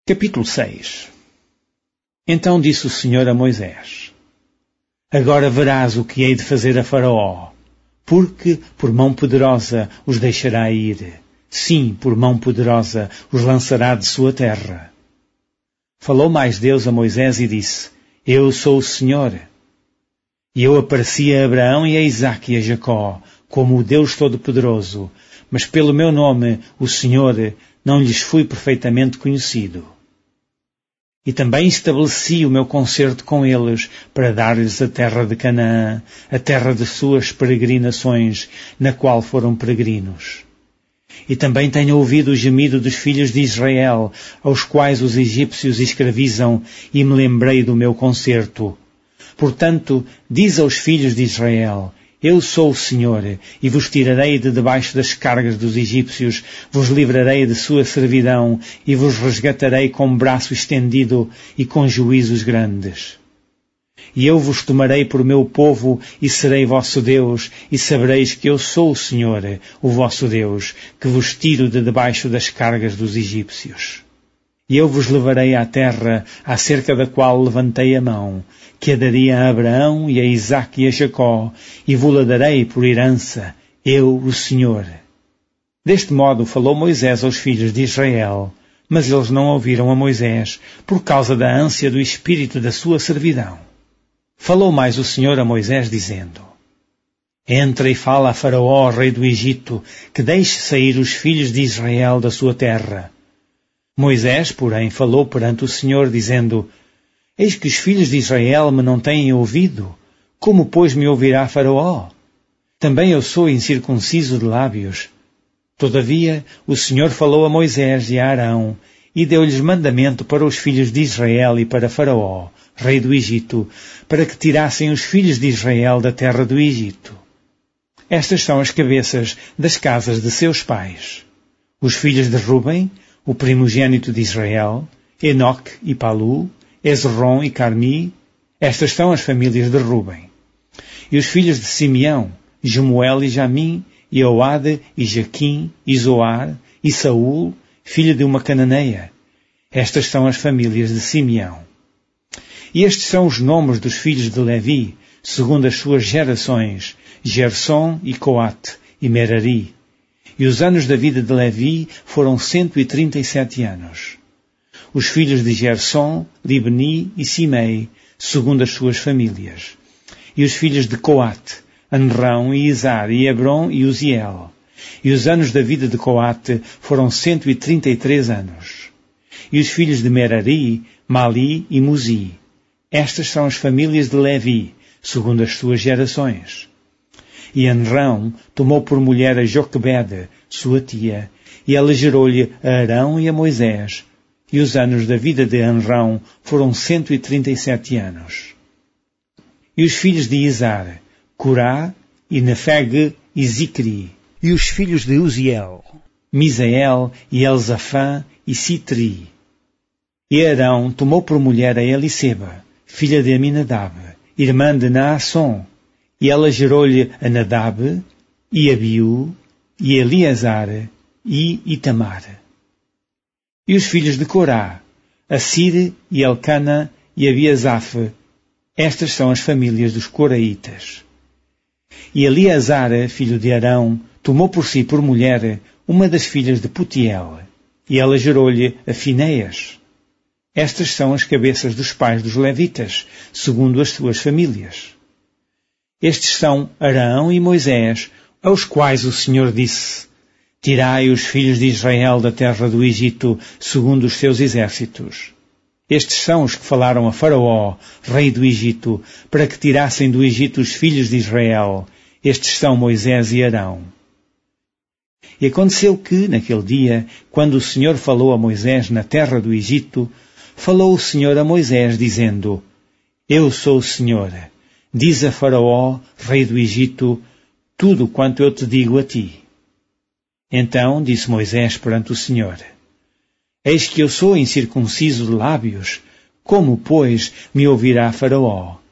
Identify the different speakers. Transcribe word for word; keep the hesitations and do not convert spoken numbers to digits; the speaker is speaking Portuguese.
Speaker 1: Capítulo seis. Então disse o Senhor a Moisés: Agora verás o que hei de fazer a Faraó, porque por mão poderosa os deixará ir. Sim, por mão poderosa os lançará de sua terra. Falou mais Deus a Moisés e disse: Eu sou o Senhor. E eu apareci a Abraão e a Isaque e a Jacó, como o Deus Todo-Poderoso, mas pelo meu nome, o Senhor, não lhes fui perfeitamente conhecido. E também estabeleci o meu concerto com eles, para dar-lhes a terra de Canaã, a terra de suas peregrinações, na qual foram peregrinos. E também tenho ouvido o gemido dos filhos de Israel, aos quais os egípcios escravizam, e me lembrei do meu concerto. Portanto, diz aos filhos de Israel: Eu sou o Senhor, e vos tirarei de debaixo das cargas dos egípcios, vos livrarei de sua servidão, e vos resgatarei com braço estendido e com juízos grandes. E eu vos tomarei por meu povo, e serei vosso Deus, e sabereis que eu sou o Senhor, o vosso Deus, que vos tiro de debaixo das cargas dos egípcios. E eu vos levarei à terra, acerca da qual levantei a mão, que a daria a Abraão e a Isaque e a Jacó, e vou-la darei por herança, eu, o Senhor. Deste modo falou Moisés aos filhos de Israel, mas eles não ouviram a Moisés, por causa da ânsia do espírito da sua servidão. Falou mais o Senhor a Moisés, dizendo: Entra e fala a Faraó, rei do Egito, que deixe sair os filhos de Israel da sua terra. Moisés, porém, falou perante o Senhor, dizendo: Eis que os filhos de Israel me não têm ouvido. Como, pois, me ouvirá Faraó? Também eu sou incircunciso de lábios. Todavia, o Senhor falou a Moisés e a Arão, e deu-lhes mandamento para os filhos de Israel e para Faraó, rei do Egito, para que tirassem os filhos de Israel da terra do Egito. Estas são as cabeças das casas de seus pais. Os filhos de Ruben, o primogênito de Israel, Enoque e Palu, Ezron e Carmi. Estas são as famílias de Ruben. E os filhos de Simeão, Jemuel e Jamim, e Oade e Jaquim, e Zoar, e Saul, filho de uma cananeia. Estas são as famílias de Simeão. E estes são os nomes dos filhos de Levi, segundo as suas gerações, Gerson e Coate e Merari. E os anos da vida de Levi foram cento e trinta e sete anos. Os filhos de Gerson, Libni e Simei, segundo as suas famílias. E os filhos de Coate, Anrão e Izar, e Hebron e Uziel. E os anos da vida de Coate foram cento e trinta e três anos. E os filhos de Merari, Mali e Muzi. Estas são as famílias de Levi, segundo as suas gerações. E Anrão tomou por mulher a Joquebede, sua tia, e ela gerou-lhe a Arão e a Moisés. E os anos da vida de Anrão foram cento e trinta e sete anos. E os filhos de Izar, Corá e Nefeg e Zicri. E os filhos de Uziel, Misael e Elzafã e Citri. E Arão tomou por mulher a Eliseba, filha de Aminadab, irmã de Naasson. E ela gerou-lhe a Nadab, e Abiú, e Eleazar, e Itamar. E os filhos de Corá, Assir e Elcana e Abiasaf. Estas são as famílias dos coraitas. E Eleazar, filho de Arão, tomou por si por mulher uma das filhas de Putiel, e ela gerou-lhe a Finéias. Estas são as cabeças dos pais dos levitas, segundo as suas famílias. Estes são Arão e Moisés, aos quais o Senhor disse: Tirai os filhos de Israel da terra do Egito, segundo os seus exércitos. Estes são os que falaram a Faraó, rei do Egito, para que tirassem do Egito os filhos de Israel. Estes são Moisés e Arão. E aconteceu que, naquele dia, quando o Senhor falou a Moisés na terra do Egito, falou o Senhor a Moisés, dizendo: Eu sou o Senhor. Diz a Faraó, rei do Egito, tudo quanto eu te digo a ti. Então disse Moisés perante o Senhor: Eis que eu sou incircunciso de lábios, como, pois, me ouvirá Faraó?